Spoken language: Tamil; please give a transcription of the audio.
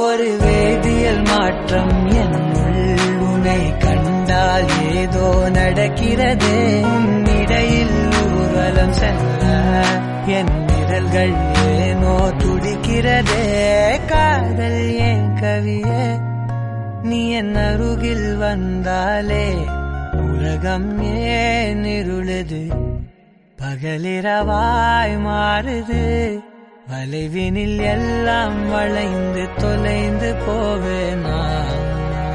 ஒரு வேதியியல் மாற்றம் என்னுள் உன்னை கண்டால் ஏதோ நடக்கிறது. இடையில் ஊர்வலம் செல்ல என் விரல்கள் ஏனோ துடிக்கிறதே. காதல் ஏன் கவியே, நீ என் அருகில் வந்தாலே உலகம் ஏன் இருளுது, பகலிரவாய் மாறுது. வளைவினில் எல்லாம் வளைந்து தொலைந்து போவேனா.